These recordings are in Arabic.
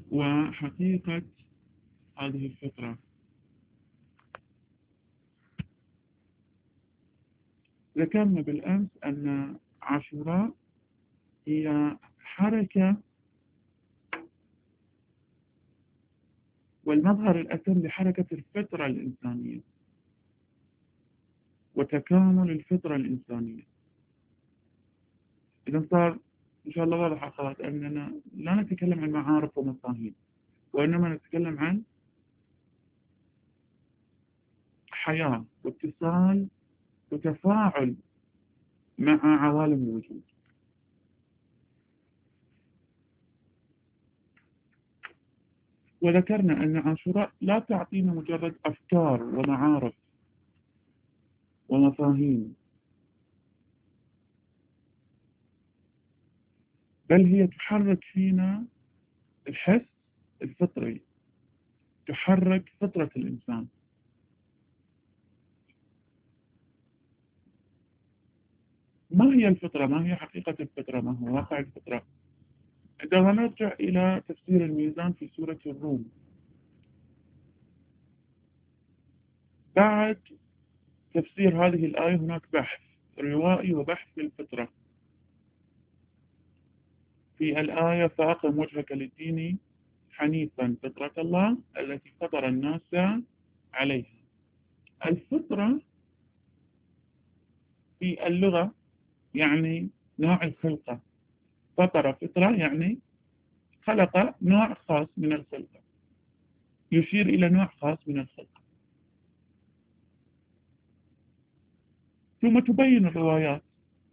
وحقيقة هذه الفطرة. ذكرنا بالأمس أن عاشوراء هي حركة والمظهر الأتم لحركة الفطرة الإنسانية وتكامل الفطرة الإنسانية. إذا صار إن شاء الله واضح أخوات أننا لا نتكلم عن معارف ومفاهيم، وإنما نتكلم عن حياة واتصال وتفاعل مع عوالم الوجود. وذكرنا أن عاشوراء لا تعطينا مجرد أفكار ومعارف ومفاهيم، بل هي تحرك فينا الحس الفطري، تحرك فطرة الإنسان. ما هي الفطرة؟ ما هي حقيقة الفطرة؟ ما هو واقع الفطرة؟ عندما نرجع إلى تفسير الميزان في سورة الروم، بعد تفسير هذه الآية هناك بحث روائي وبحث في الفطرة. في الآية فأقم وجهك للدين حنيفا فطرة الله التي فطر الناس عليها. الفطرة في اللغة يعني نوع الخلقة. فطر فطرة يعني خلق نوع خاص من الخلقة، يشير إلى نوع خاص من الخلقة. ثم تبين الروايات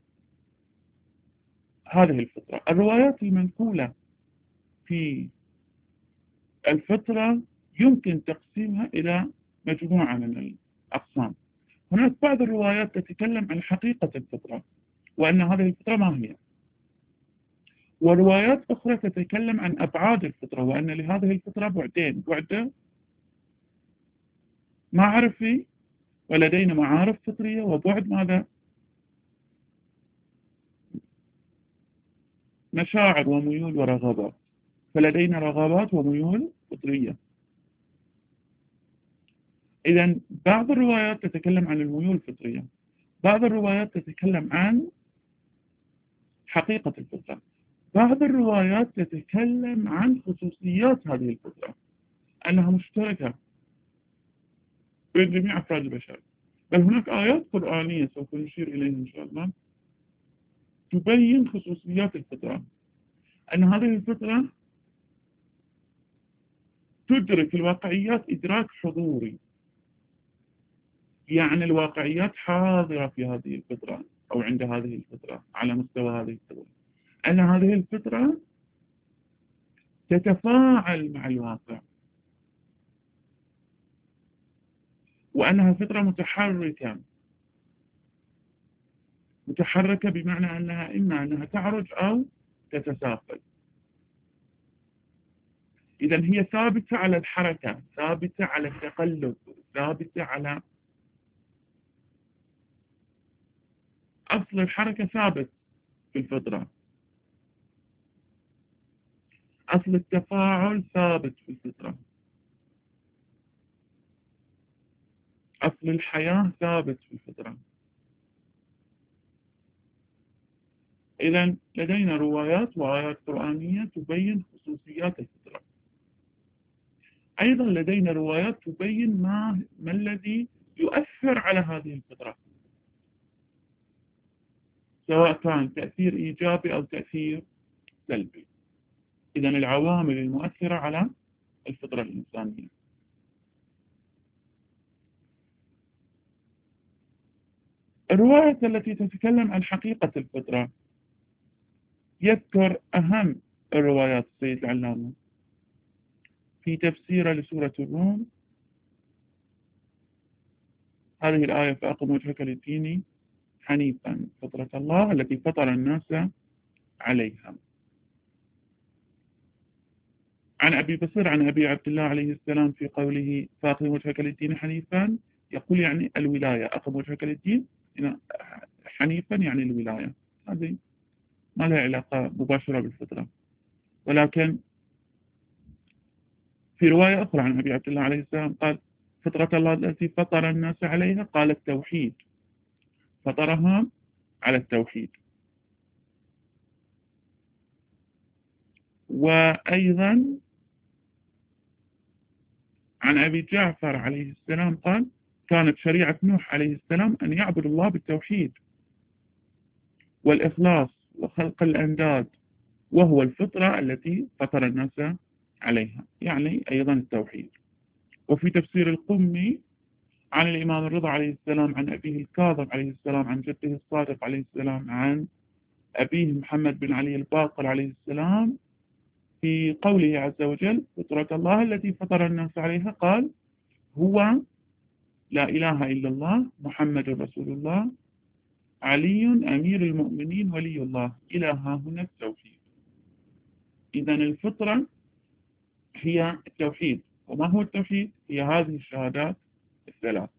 هذه الفطرة. الروايات المنقولة في الفطرة يمكن تقسيمها إلى مجموعة من الأقسام. هناك بعض الروايات تتكلم عن حقيقة الفطرة وأن هذه الفطرة ما هي، وروايات أخرى تتكلم عن أبعاد الفطرة وأن لهذه الفطرة بعدين: بعد معرفي ولدينا معارف فطرية، وبعد ماذا؟ مشاعر وميول ورغبات، فلدينا رغبات وميول فطرية. إذا بعض الروايات تتكلم عن الميول الفطرية، بعض الروايات تتكلم عن حقيقة الفطرة، بعض الروايات تتكلم عن خصوصيات هذه الفطرة أنها مشتركة بين جميع أفراد البشر. بل هناك آيات قرآنية سوف نشير إليها إن شاء الله تبين خصوصيات الفطرة، أن هذه الفطرة تدرك الواقعيات إدراك حضوري، يعني الواقعيات حاضرة في هذه الفطرة أو عند هذه الفطرة على مستوى هذه الفطرة، أن هذه الفطرة تتفاعل مع الواقع، وأنها فطرة متحركة. متحركة بمعنى أنها إما أنها تعرج أو تتساقل. إذا هي ثابتة على الحركة، ثابتة على التقلب، ثابتة على أصل الحركة، ثابت في الفطرة. أصل التفاعل ثابت في الفطرة. أصل الحياة ثابت في الفطرة. إذا لدينا روايات وآيات قرآنية تبين خصوصيات الفطرة. أيضا لدينا روايات تبين ما الذي يؤثر على هذه الفطرة، سواء كان تأثير إيجابي أو تأثير سلبي. إذا العوامل المؤثرة على الفطرة الإنسانية. الرواية التي تتكلم عن حقيقة الفطرة يذكر أهم الروايات السيد العلامة في تفسيره لسورة الروم هذه الآية: فأقم وجهك للدين حنيفا فطرة الله التي فطر الناس عليها. عن أبي بصير عن أبي عبد الله عليه السلام في قوله فأقم وجهك للدين حنيفا، يقول يعني الولاية. أقم وجهك للدين حنيفا يعني الولاية. هذه ما لها علاقة مباشرة بالفطرة، ولكن في رواية أخرى عن أبي عبد الله عليه السلام قال فطرة الله التي فطر الناس عليها، قال التوحيد، فطرهم على التوحيد. وأيضا عن أبي جعفر عليه السلام قال كانت شريعة نوح عليه السلام أن يعبد الله بالتوحيد والإخلاص وخلق الأنداد، وهو الفطرة التي فطر الناس عليها، يعني أيضا التوحيد. وفي تفسير القمي عن الإمام الرضا عليه السلام عن أبيه الكاظم عليه السلام عن جده الصادق عليه السلام عن أبيه محمد بن علي الباقر عليه السلام في قوله عز وجل فطرة الله التي فطر الناس عليها، قال هو لا إله إلا الله محمد رسول الله علي أمير المؤمنين ولي الله إلى ها هنا التوحيد. إذن الفطرة هي التوحيد. وما هو التوحيد؟ هي هذه الشهادات الثلاث.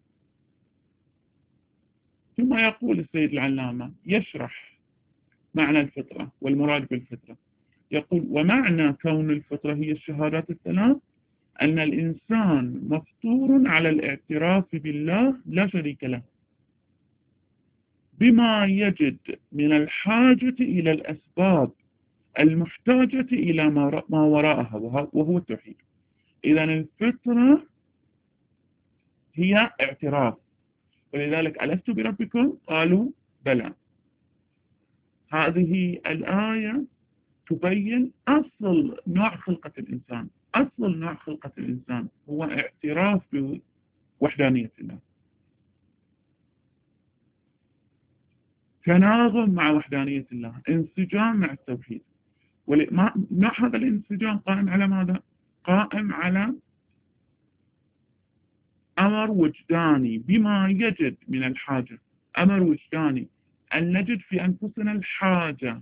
ثم يقول السيد العلامة يشرح معنى الفطرة والمراد بالفطرة، يقول ومعنى كون الفطرة هي الشهادات الثلاث أن الإنسان مفطور على الاعتراف بالله لا شريك له بما يجد من الحاجة إلى الأسباب المحتاجة إلى ما وراءها وهو التوحيد. إذن الفطرة هي اعتراف، ولذلك ألست بربكم قالوا بلى. هذه الآية تبين أصل نوع خلقة الإنسان. أصل نوع خلقة الإنسان هو اعتراف بوحدانية الله، تناغم مع وحدانية الله، انسجام مع التوحيد. نوع هذا الانسجام قائم على ماذا؟ قائم على أمر وجداني بما يجد من الحاجة. أمر وجداني أن نجد في أنفسنا الحاجة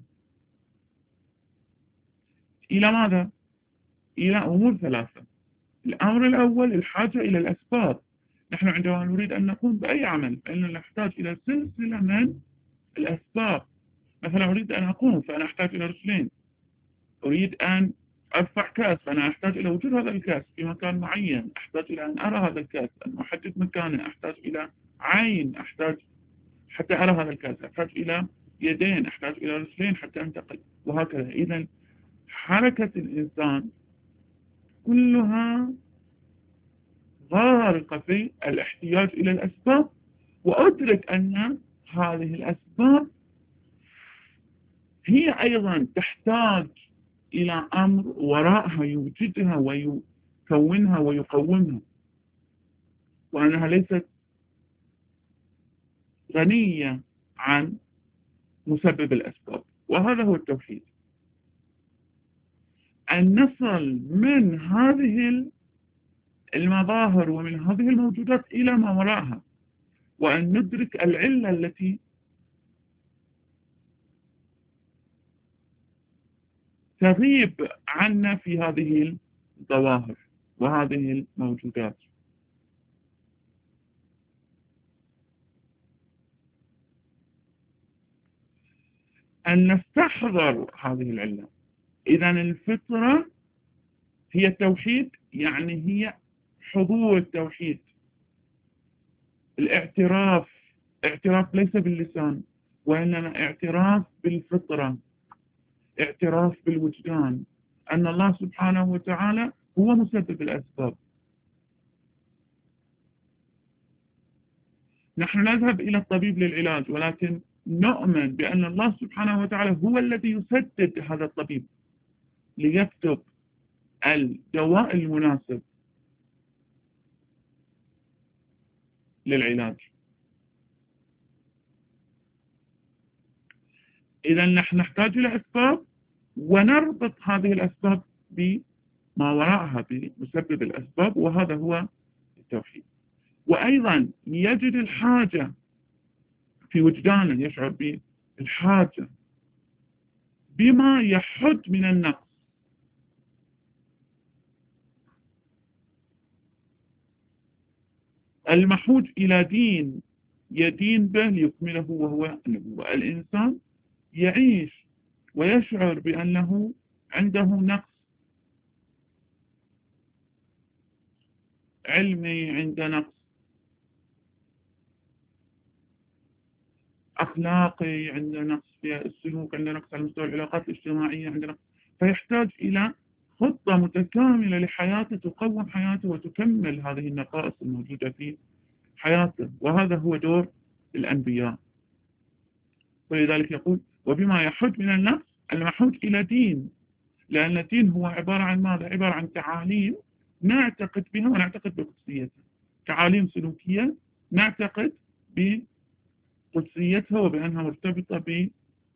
إلى ماذا؟ إلى أمور ثلاثة. الأمر الأول الحاجة إلى الأسباب. نحن عندما نريد أن نقوم بأي عمل فإننا نحتاج إلى سلسلة من الأسباب. مثلا أريد أن أقوم فأنا أحتاج إلى رجلين، أريد أن أرفع كأس فأنا أحتاج إلى وجود هذا الكأس في مكان معين، أحتاج إلى أن أرى هذا الكأس، أن أحدد مكانه، أحتاج إلى عين أحتاج حتى أرى هذا الكأس، أحتاج إلى يدين، أحتاج إلى رجلين حتى أنتقل، وهكذا. إذن حركة الإنسان كلها غارقة في الاحتياج إلى الأسباب، وأدرك أن هذه الأسباب هي أيضا تحتاج إلى أمر وراءها يوجدها ويكونها ويقومها، وأنها ليست غنية عن مسبب الأسباب. وهذا هو التوحيد، أن نصل من هذه المظاهر ومن هذه الموجودات إلى ما وراءها، وأن ندرك العلة التي تغيب عنا في هذه الظواهر وهذه الموجودات. أن نستحضر هذه العلة. إذن الفطرة هي التوحيد، يعني هي حضور التوحيد، الاعتراف، اعتراف ليس باللسان وإنما اعتراف بالفطرة، اعتراف بالوجدان أن الله سبحانه وتعالى هو مسبب الأسباب. نحن نذهب إلى الطبيب للعلاج، ولكن نؤمن بأن الله سبحانه وتعالى هو الذي يسدد هذا الطبيب ليكتب الدواء المناسب للعلاج. إذا نحن نحتاج إلى أسباب ونربط هذه الأسباب بما وراءها بمسبب الأسباب، وهذا هو التوحيد. وأيضا يجد الحاجة في وجدانه، يشعر بالحاجة بما يحد من النقص. المحوج إلى دين يدين به ليكمله وهو النبوة. الإنسان يعيش ويشعر بأنه عنده نقص علمي عنده نقص، أخلاقي عنده نقص في السلوك، عنده نقص على مستوى العلاقات الاجتماعية، عنده نقص. فيحتاج إلى خطة متكاملة لحياته تقوم حياته وتكمل هذه النقائص الموجودة في حياته، وهذا هو دور الأنبياء. ولذلك يقول وبما يحج من النفس المحوج إلى دين، لأن الدين هو عبارة عن ماذا؟ عبارة عن تعاليم نعتقد بها ونعتقد بقدسيتها، تعاليم سلوكية نعتقد بقدسيتها وبأنها مرتبطة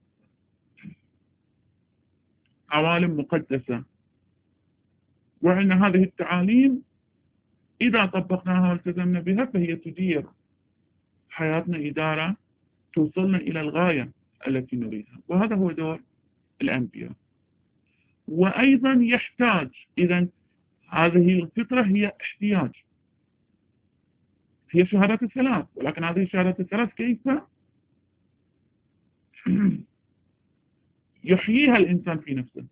بعوالم مقدسة، وأن هذه التعاليم إذا طبقناها والتزمنا بها فهي تدير حياتنا إدارة توصلنا إلى الغاية التي نريدها، وهذا هو دور الأنبياء. وأيضا يحتاج، إذا هذه الفطرة هي احتياج، هي شهادات الثلاث، ولكن هذه الشهادات الثلاث كيف يحييها الإنسان في نفسه؟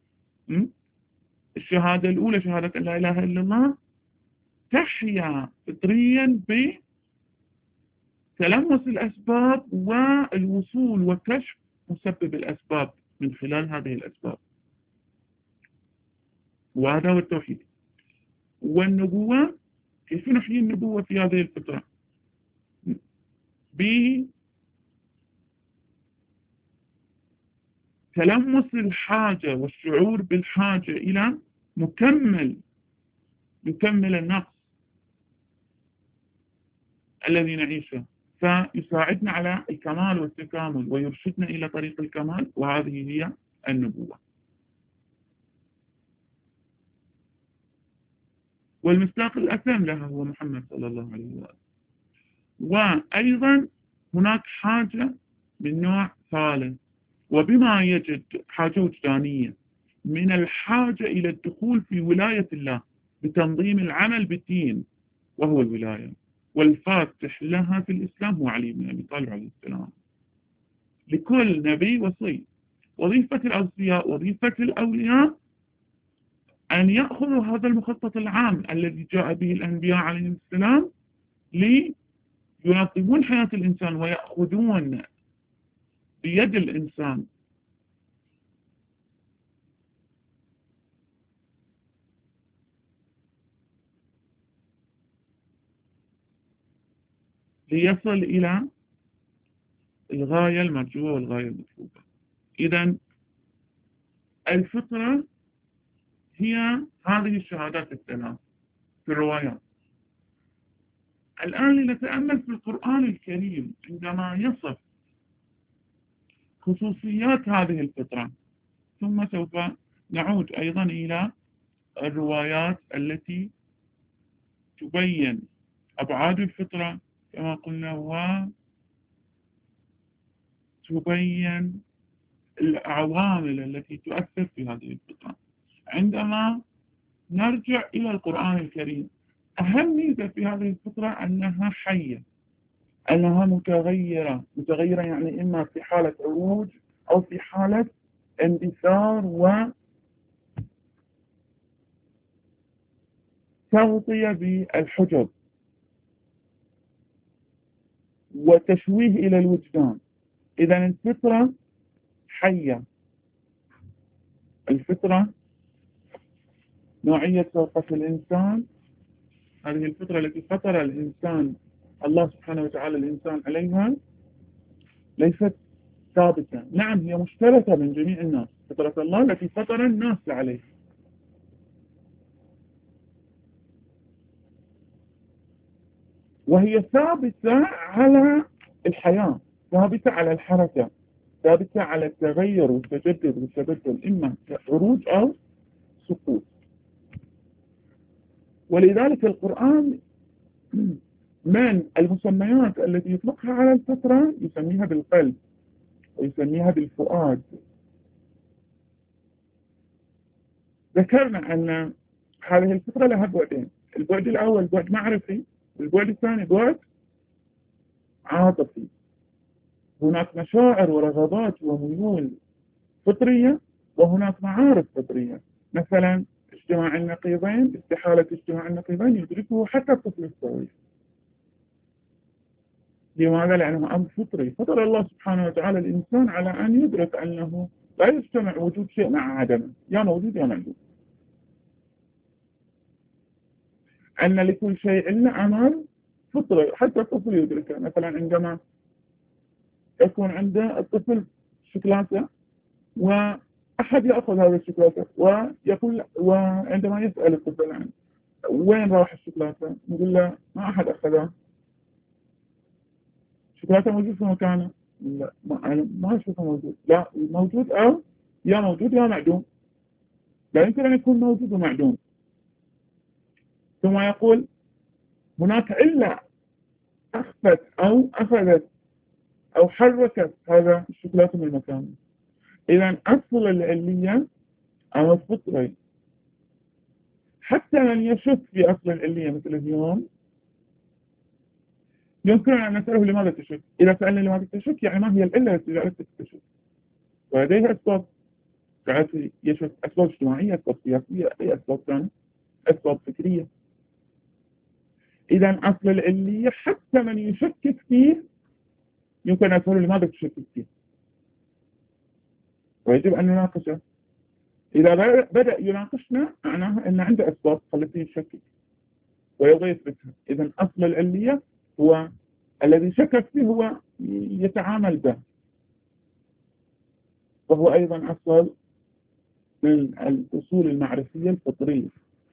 الشهادة الأولى شهادة أن لا إله إلا الله تحيا فطريا بتلمس الأسباب والوصول وكشف مسبب الأسباب من خلال هذه الأسباب، وهذا هو التوحيد. والنبوة كيف نحيي النبوة في هذه الفطرة؟ بتلمس الحاجة والشعور بالحاجة إلى يكمل النقص الذي نعيشه، فيساعدنا على الكمال والتكامل ويرشدنا إلى طريق الكمال، وهذه هي النبوة. والمصداق الأتم لها هو محمد صلى الله عليه وسلم. وأيضا هناك حاجة من نوع ثالث، وبما يجد حاجة وجدانية من الحاجة إلى الدخول في ولاية الله بتنظيم العمل بالدين، وهو الولاية، والفاتح لها في الإسلام هو علي بن أبي طالب عليه السلام. لكل نبي وصي. وظيفة الأوصياء وظيفة الأولياء أن يأخذوا هذا المخطط العام الذي جاء به الأنبياء عليهم السلام لينظمون حياة الإنسان ويأخذون بيد الإنسان ليصل إلى الغاية المرجوة والغاية المطلوبة. إذن الفطرة هي هذه الشهادات الثلاث في الروايات. الآن لنتأمل في القرآن الكريم عندما يصف خصوصيات هذه الفطرة، ثم سوف نعود أيضا إلى الروايات التي تبين أبعاد الفطرة كما قلنا، وتبين العوامل التي تؤثر في هذه الفطرة. عندما نرجع إلى القرآن الكريم، أهم ميزة في هذه الفطرة أنها حية، أنها متغيرة يعني إما في حالة عروج أو في حالة اندثار وتغطية بالحجب وتشويه إلى الوجدان. إذا الفطرة حية، الفطرة نوعية توقف الإنسان، هذه الفطرة التي فطر الإنسان الله سبحانه وتعالى الإنسان عليها ليست ثابتة. نعم هي مشتركة من جميع الناس، فطرة الله التي فطر الناس عليها، وهي ثابتة على الحياة، ثابتة على الحركة، ثابتة على التغير والتجدد والتبدل، إما عروج أو سقوط. ولذلك القرآن من المسميات التي يطلقها على الفطرة يسميها بالقلب ويسميها بالفؤاد. ذكرنا أن هذه الفطرة لها بعدين، البعد الأول بعد معرفي، والبعد الثاني بعد عاطفي. هناك مشاعر ورغبات وميول فطرية، وهناك معارف فطرية، مثلا اجتماع النقيضين، استحالة اجتماع النقيضين يدركه حتى الطفل الصغير. لماذا؟ لأنه أمر فطري، فطر الله سبحانه وتعالى الإنسان على أن يدرك أنه لا يجتمع وجود شيء مع عدمه، يا موجود يا معدوم، أن لكل شيء إلا أمر فطري حتى الطفل يدركه. مثلا عندما يكون عنده الطفل شوكولاتة وأحد يأخذ هذا الشوكولاتة ويقول، وعندما يسأل الطفل عنه وين راح الشوكولاتة، يقول له ما أحد أخذها، الشوكولاتة موجود في مكانه، لا ما أشوفه موجود، لا موجود، أو يا موجود يا معدوم، لا يمكن أن يكون موجود ومعدوم. ثم يقول هناك إلا أخفت أو أخذت أو حركت هذا الشوكولاتة من مكانه. إذا أصل العلية أو الفطري، حتى من يشك في أصل العلية مثل اليوم يمكن أن نسأله لماذا تشك. إذا سألنا لماذا تشك يعني ما هي العلة التي جعلتك تشك، ولديها أسباب جعلته يشك، أسباب اجتماعية، أسباب سياسية، أي أسباب ثانية، أسباب فكرية. إذا أصل العلية حتى من يشكك فيه يمكن أن نسأله لماذا تشكك فيه، ويجب أن نناقشه. إذا بدأ يناقشنا معناها أن عنده أسباب خلته يشكك ويبغى يثبتها. إذا أصل العلية هو الذي شكك فيه هو يتعامل به، وهو أيضا أصل من الأصول المعرفية الفطرية.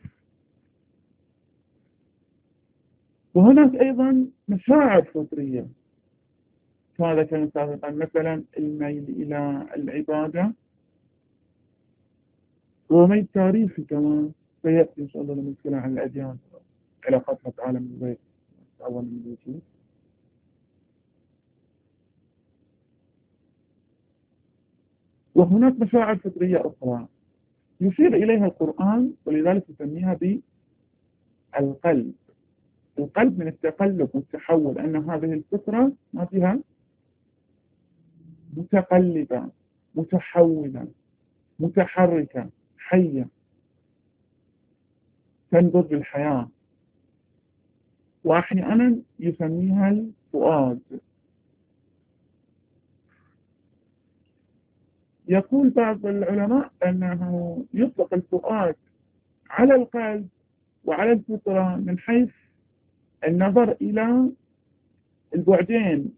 وهناك أيضا مشاعر فطرية كما ذكرنا سابقا، مثلا الميل إلى العبادة وميل تاريخي كما سيأتي إن شاء الله لما نتكلم عن الأديان علاقتها بعالم الغيب أول من الوجود. وهناك مشاعر فطرية أخرى يشير إليها القرآن، ولذلك يسميها بالقلب. القلب من التقلب والتحول، أن هذه الفطرة ما فيها متقلبة متحولة متحركة حية تنظر بالحياة. وأحيانا يسميها الفؤاد. يقول بعض العلماء أنه يطلق الفؤاد على القلب وعلى الفطرة من حيث النظر إلى البعدين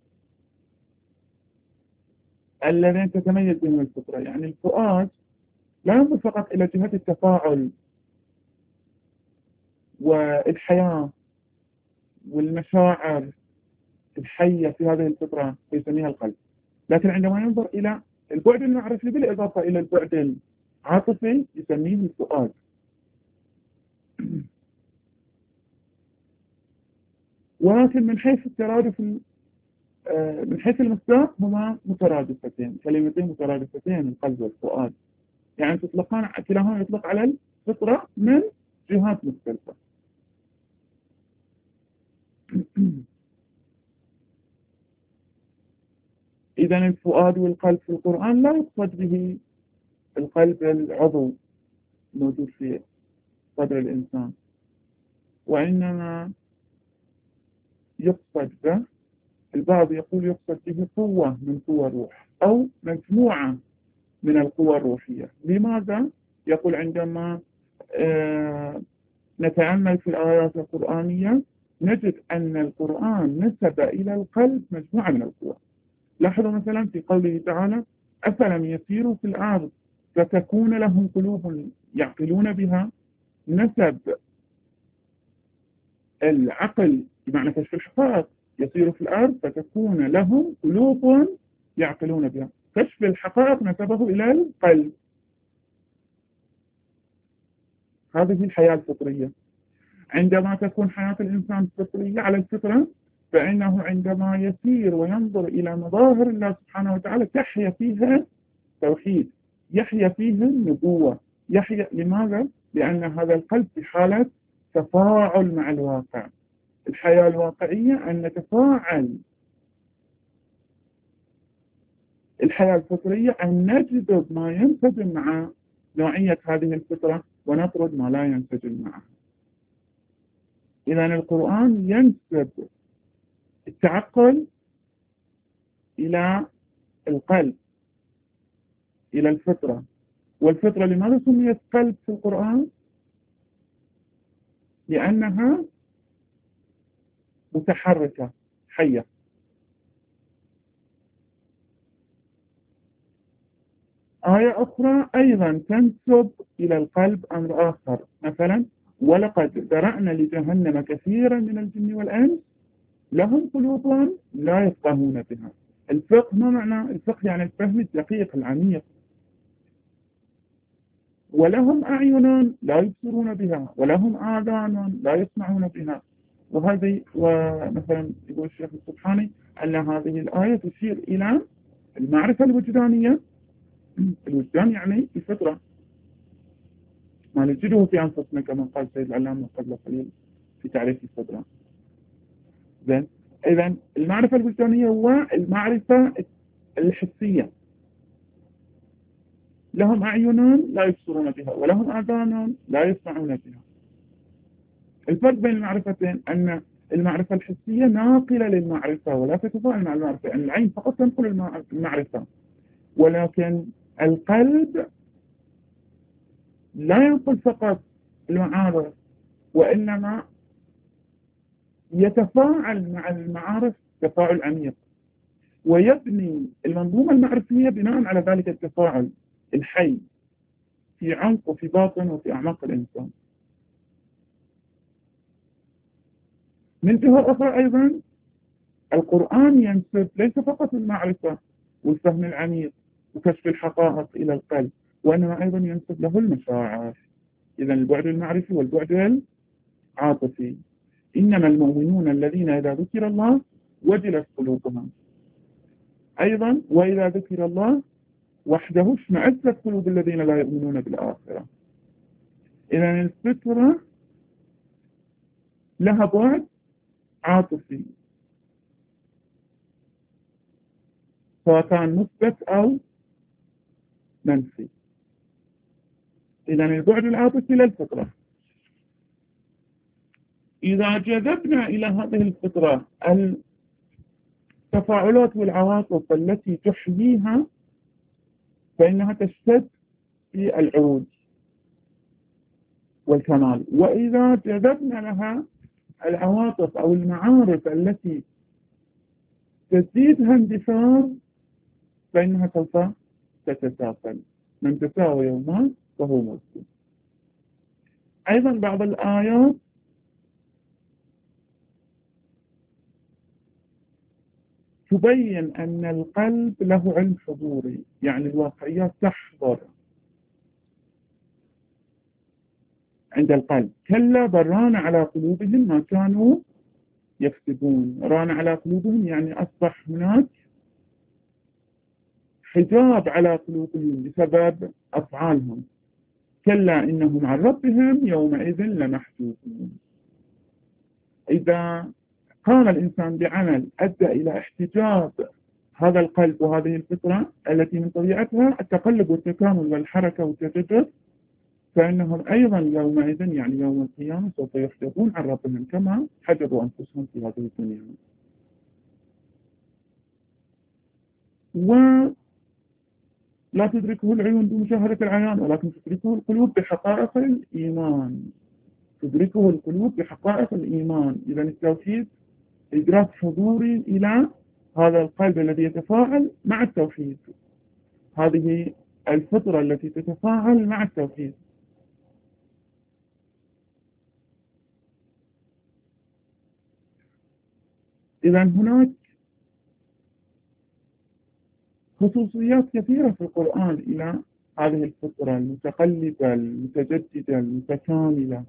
الذين تتميز بهم الفطرة. يعني الفؤاد لا ينظر فقط إلى جهة التفاعل والحياة والمشاعر الحية في هذه الفطرة يسميها القلب، لكن عندما ينظر إلى البعد المعرفي بالإضافة إلى البعد العاطفي يسميه الفؤاد. ولكن من حيث الترادف، من حيث المصداق هما مترادفتين، كلمتين مترادفتين، القلب والفؤاد، يعني تطلقان كلاهما يطلق على الفطرة من جهات مختلفة. إذا الفؤاد والقلب في القرآن لا يقصد به القلب العضو موجود في صدر الإنسان، وإنما يقصد به، البعض يقول يقصد به قوة من قوى الروح أو مجموعة من القوى الروحية. لماذا؟ يقول عندما نتأمل في الآيات القرآنية نجد أن القرآن نسب إلى القلب مجموعة من القوى. لاحظوا مثلا في قوله تعالى أفلم يسيروا في الأرض فتكون لهم قلوب يعقلون بها، نسب العقل بمعنى كشف الحقائق، يسيروا في الأرض فتكون لهم قلوب يعقلون بها، كشف الحقائق نسبه إلى القلب. هذه الحياة الفطرية. عندما تكون حياة الإنسان فطرية على الفطرة، فإنه عندما يسير وينظر إلى مظاهر الله سبحانه وتعالى تحيا فيها توحيد، يحيا فيها النبوة، يحيا. لماذا؟ لأن هذا القلب في حالة تفاعل مع الواقع. الحياة الواقعية أن نتفاعل، الحياة الفطرية أن نجذب ما ينسجم مع نوعية هذه الفطرة ونطرد ما لا ينسجم معه. إذا القرآن ينسب التعقل إلى القلب، إلى الفطرة. والفطرة لماذا سميت قلب في القرآن؟ لأنها متحركة حية. آية أخرى أيضا تنسب إلى القلب أمر آخر، مثلا ولقد ذرأنا لجهنم كثيرا من الجن والإنس لهم قلوب لا يفقهون بها. الفقه ما معنى الفقه؟ يعني الفهم الدقيق العميق. ولهم أعين لا يبصرون بها ولهم آذان لا يسمعون بها. ومثلا يقول الشيخ السبحاني أن هذه الآية تشير إلى المعرفة الوجدانية. الوجدان يعني الفطرة، ما نجده في أنفسنا كما قال سيد العلامة قبل قليل في تعريف الفطرة. زين، إذا المعرفة الوجدانية والمعرفة الحسية. لهم أعين لا يبصرون بها ولهم آذان لا يسمعون بها. الفرق بين المعرفتين أن المعرفة الحسية ناقلة للمعرفة ولا تتفاعل مع المعرفة، يعني العين فقط تنقل المعرفة، ولكن القلب لا ينقل فقط المعارف، وإنما يتفاعل مع المعارف تفاعل عميق، ويبني المنظومة المعرفية بناء على ذلك التفاعل الحي في عمق وفي باطن وفي أعماق الإنسان. من جهة أخرى أيضا القرآن ينسب ليس فقط المعرفة والفهم العميق وكشف الحقائق إلى القلب، وإنما أيضا ينسب له المشاعر. إذا البعد المعرفي والبعد العاطفي. إنما المؤمنون الذين إذا ذكر الله وجلت قلوبهم. أيضا وإذا ذكر الله وحده اشمأزت قلوب الذين لا يؤمنون بالآخرة. إذا الفطرة لها بعد عاطفي سواء كان مثبت أو منفي. إذا البعد العاطفي للفطرة. إذا جذبنا إلى هذه الفطرة التفاعلات والعواطف التي تحييها فإنها تشتد في العروج والكمال. وإذا جذبنا لها العواطف أو المعارف التي تزيدها اندثار فإنها سوف تتساقل. من تساوي يوما فهو مسلم. أيضا بعض الآيات تبين أن القلب له علم حضوري، يعني الواقعيات تحضر عند القلب. كلا بل ران على قلوبهم ما كانوا يكسبون. ران على قلوبهم يعني أصبح هناك حجاب على قلوبهم بسبب أفعالهم. كلا إنهم عن ربهم يومئذ لمحجوبون. إذا قام الإنسان بعمل أدى إلى احتجاب هذا القلب وهذه الفطرة التي من طبيعتها التقلب والتكامل والحركة والتجدد، فإنهم أيضا يومئذ يعني يوم القيامة سوف يحجبون عن ربهم كما حجبوا أنفسهم في هذه الدنيا. ولا تدركه العيون بمشاهدة العيان ولكن تدركه القلوب بحقائق الإيمان. تدركه القلوب بحقائق الإيمان. إذا التوحيد إدراك حضوري إلى هذا القلب الذي يتفاعل مع التوحيد، هذه الفطرة التي تتفاعل مع التوحيد. إذا هناك خصوصيات كثيرة في القرآن إلى هذه الفطرة المتقلبة المتجددة المتكاملة،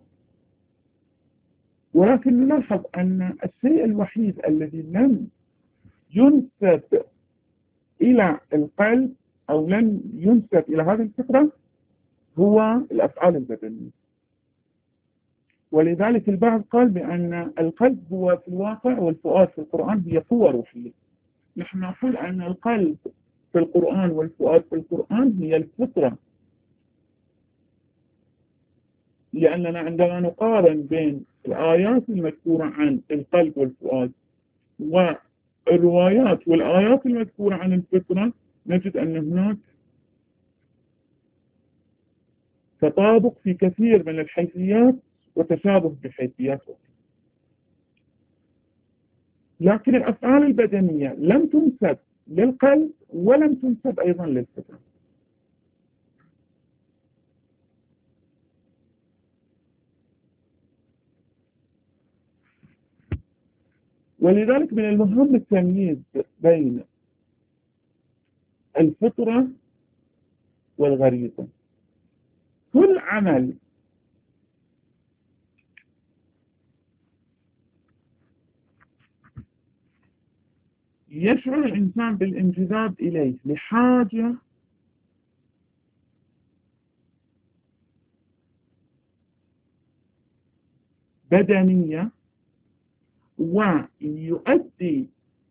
ولكن نلاحظ أن الشيء الوحيد الذي لم ينسب إلى القلب أو لم ينسب إلى هذه الفطرة هو الأفعال البدنية. ولذلك البعض قال بأن القلب هو في الواقع والفؤاد في القرآن هي قوة روحية. نحن نقول أن القلب في القرآن والفؤاد في القرآن هي الفطرة لأننا عندما نقارن بين الآيات المذكورة عن القلب والفؤاد والروايات والآيات المذكورة عن الفطرة نجد أن هناك تطابق في كثير من الحيثيات وتشابه في حيثيات أخرى. لكن الأفعال البدنية لم تنسب للقلب ولم تنسب أيضا للفطرة. ولذلك من المهم التمييز بين الفطرة والغريزة. كل عمل يشعر الإنسان بالانجذاب إليه لحاجة بدنية ويؤدي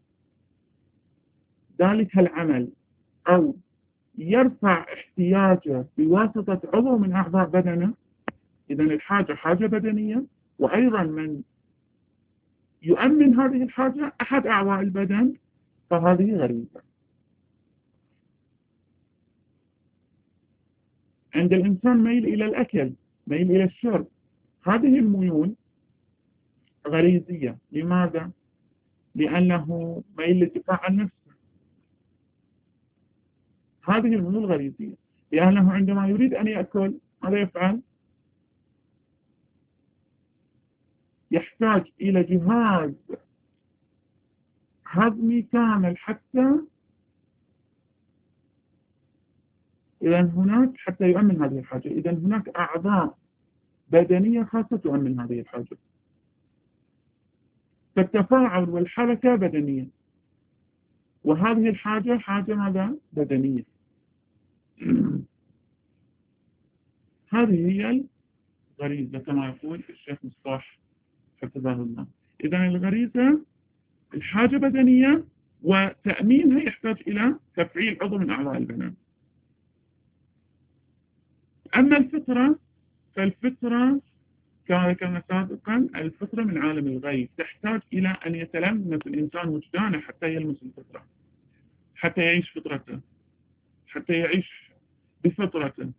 ذلك العمل أو يرفع احتياجه بواسطة عضو من أعضاء بدنه، إذن الحاجة حاجة بدنية، وأيضا من يؤمن هذه الحاجة أحد أعضاء البدن، فهذه غريزة. عند الإنسان ميل إلى الأكل، ميل إلى الشرب، هذه الميول غريزية. لماذا؟ لأنه ميل للدفاع عن نفسه. هذه الميول غريزية، لأنه عندما يريد أن يأكل ماذا يفعل؟ يحتاج إلى جهاز هضمي كامل حتى يؤمن هذه الحاجة. إذن هناك أعضاء بدنية خاصة تؤمن هذه الحاجة. فالتفاعل والحركة بدنية، وهذه الحاجة حاجة ماذا؟ بدنية. هذه هي الغريزة كما يقول الشيخ مصطفى حفظه الله. إذن الغريزة الحاجة بدنية، وتأمينها يحتاج إلى تفعيل عضو من أعضاء البدن. أما الفطرة فالفطرة كما ذكرنا سابقا الفطرة من عالم الغيب، تحتاج إلى أن يتلمس الإنسان وجدانه حتى يلمس الفطرة، حتى يعيش فطرته، حتى يعيش بفطرته.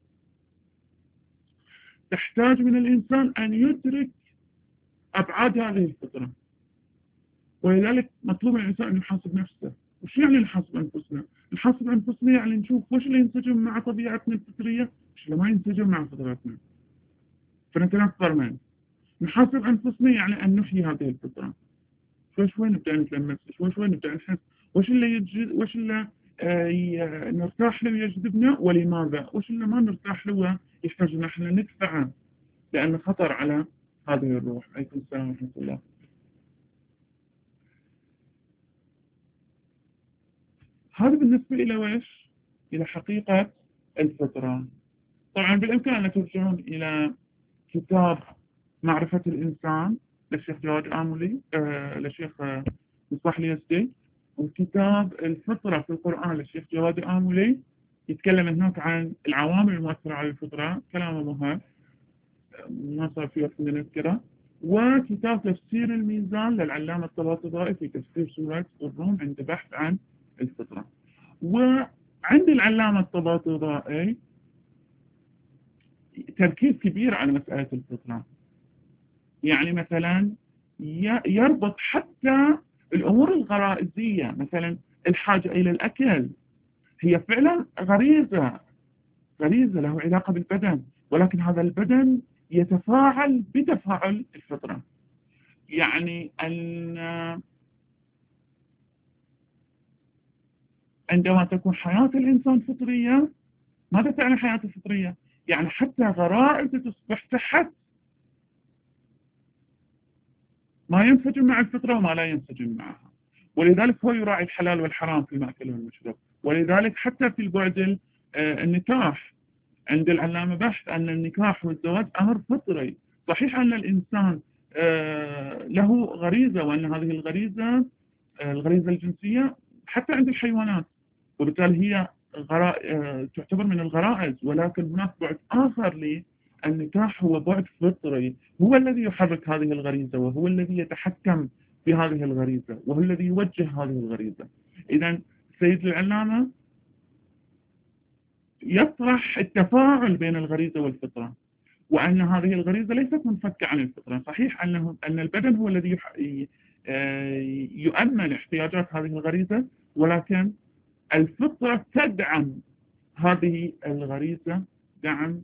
تحتاج من الإنسان أن يدرك أبعاد هذه الفطرة، ولذلك مطلوب من الإنسان أن يحاسب نفسه. وش يعني نحاسب أنفسنا؟ نحاسب أنفسنا يعني نشوف وش اللي ينسجم مع طبيعتنا الفطرية، وش اللي ما ينسجم مع فطرتنا، فنتنفر منه. نحاسب أنفسنا يعني أن نحيي هذه الفطرة. شوي نبدأ نتلمس، شوي نبدأ نحس وش اللي نرتاح له ويجذبنا ولماذا، وش اللي ما نرتاح له ويحتاج ان احنا ندفعه لأنه خطر على هذه الروح. عليكم السلام ورحمة الله. هذا بالنسبة إلى ويش؟ إلى حقيقة الفطرة. طبعا بالإمكان أن ترجعون إلى كتاب معرفة الإنسان للشيخ جواد آملي، للشيخ مصباح اليزدي، وكتاب الفطرة في القرآن للشيخ جواد آملي، يتكلم هناك عن العوامل المؤثرة على الفطرة، كلامه مهم ما صار في وقت نذكره. وكتاب تفسير الميزان للعلامة الطباطبائي في تفسير سورة الروم عند بحث عن الفطرة. وعند العلامة الطباطبائي تركيز كبير على مسألة الفطرة، يعني مثلا يربط حتى الأمور الغرائزية، مثلا الحاجة إلى الأكل هي فعلا غريزة له علاقة بالبدن، ولكن هذا البدن يتفاعل بتفاعل الفطرة. يعني أن عندما تكون حياة الإنسان فطرية، ماذا تعني حياة فطرية؟ يعني حتى غرائزه تصبح تحت ما ينسجم مع الفطرة وما لا ينسجم معها. ولذلك هو يراعي الحلال والحرام في المأكل والمشروب. ولذلك حتى في البعد النكاح عند العلامة بحث أن النكاح والزواج أمر فطري. صحيح أن الإنسان له غريزة، وأن هذه الغريزة الجنسية حتى عند الحيوانات، وبالتالي هي تعتبر من الغرائز، ولكن هناك بعد آخر النكاح هو بعد فطري، هو الذي يحرك هذه الغريزة، وهو الذي يتحكم في هذه الغريزة، وهو الذي يوجه هذه الغريزة. إذا سيد العلامة يطرح التفاعل بين الغريزة والفطرة، وأن هذه الغريزة ليست منفكة عن الفطرة. صحيح أن البدن هو الذي يؤمن احتياجات هذه الغريزة، ولكن الفطرة تدعم هذه الغريزة دعم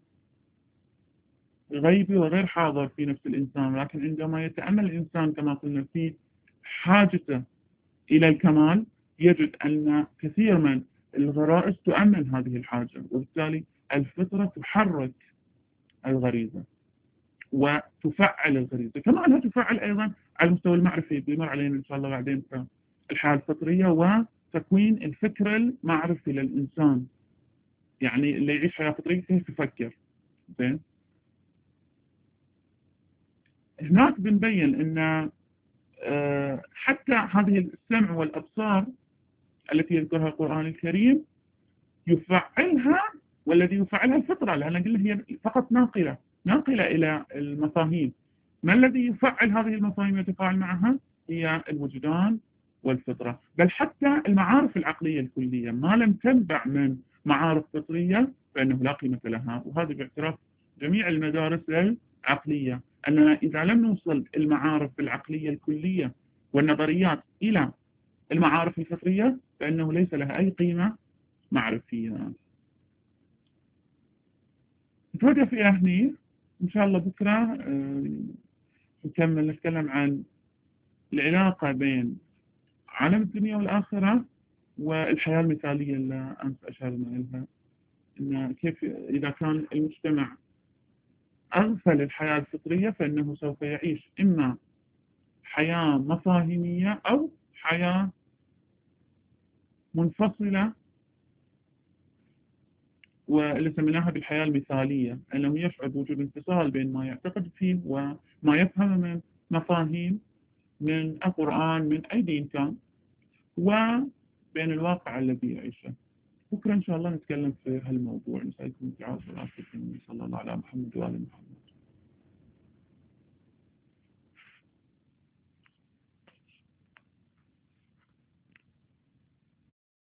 غيبي وغير حاضر في نفس الإنسان. لكن عندما يتأمل الإنسان كما قلنا في حاجته إلى الكمال، يجد أن كثير من الغرائز تؤمن هذه الحاجة، وبالتالي الفطرة تحرك الغريزة وتفعل الغريزة، كما أنها تفعل أيضا على المستوى المعرفي. بيمر علينا إن شاء الله بعدين في الحالة الفطرية وتكوين الفكر المعرفي للإنسان. يعني اللي يعيش حياة فطرية كيف يفكر. زين، هناك بنبين أن حتى هذه السمع والأبصار التي يذكرها القرآن الكريم يفعلها، والذي يفعلها الفطرة، لأن قلنا هي فقط ناقلة إلى المفاهيم. ما الذي يفعل هذه المفاهيم ويتفاعل معها؟ هي الوجدان والفطرة. بل حتى المعارف العقلية الكلية ما لم تنبع من معارف فطرية فإنه لا قيمة لها. وهذا باعتراف جميع المدارس العقلية، أننا إذا لم نوصل المعارف العقلية الكلية والنظريات إلى المعارف الفطرية فإنه ليس لها أي قيمة معرفية. نتوقف إلى هنا إن شاء الله. بكرة نكمل نتكلم عن العلاقة بين عالم الدنيا والآخرة والحياة المثالية اللي أمس أشارنا لها، إن كيف إذا كان المجتمع أغفل الحياة الفطرية فإنه سوف يعيش إما حياة مفاهيمية أو حياة منفصلة، واللي سميناها بالحياة المثالية، أنه يشعر بوجود انفصال بين ما يعتقد فيه وما يفهم من مفاهيم من القرآن من أي دين كان، وبين الواقع الذي يعيشه. بكرة إن شاء الله نتكلم في هالموضوع. نسألكم الدعاء والعافية، صلى الله على محمد وآل محمد.